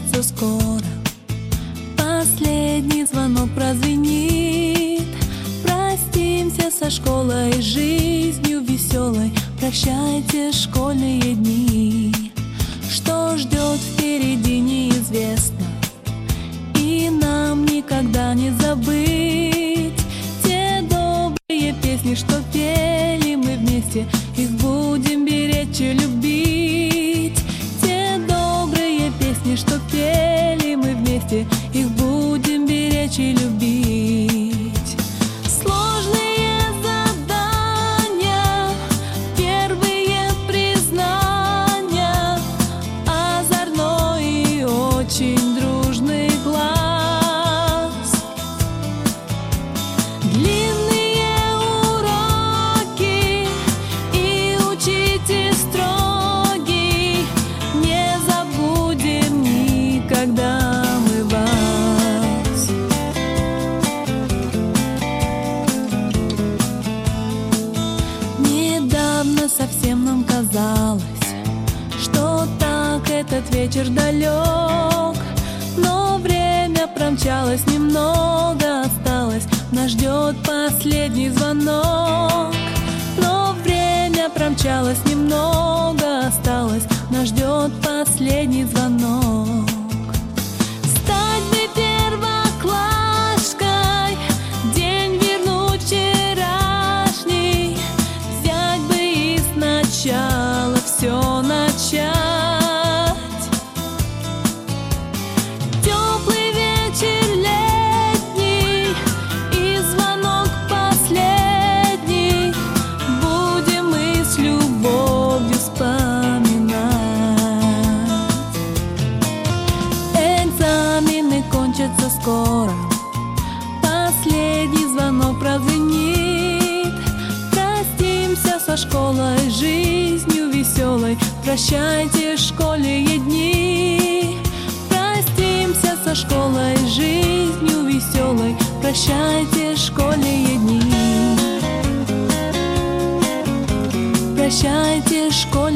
кончатся скоро. Последний звонок прозвенит. Простимся со школой, жизнью веселой. Прощайте школьные дни. Что ждет впереди, неизвестно, и нам никогда не забыть те добрые песни, что пели мы вместе. Их будем беречь и любить. Те добрые песни, что пели мы вместе. Их будем беречь и любить. Сложные задания, первые признания, озорной и очень дружный глаз. Длинные уроки и учитель строгий. Не забудем никогда мы вас. Недавно совсем нам казалось, что так этот вечер далек, но время промчалось, немного осталось. Нас ждет последний звонок. Но время промчалось, немного осталось. Нас ждет последний звонок. Стать бы первоклашкой, день вернуть вчерашний, взять бы и сначала все начать. Теплый вечер летний и звонок последний будем мы с любовью вспоминать. Экзамены кончатся скоро. Последний звонок прозвенит. Простимся со школой, жизнью веселой. Прощайте школьные дни. Простимся со школой, жизнью веселой. Прощайте школьные дни. Прощайте школьные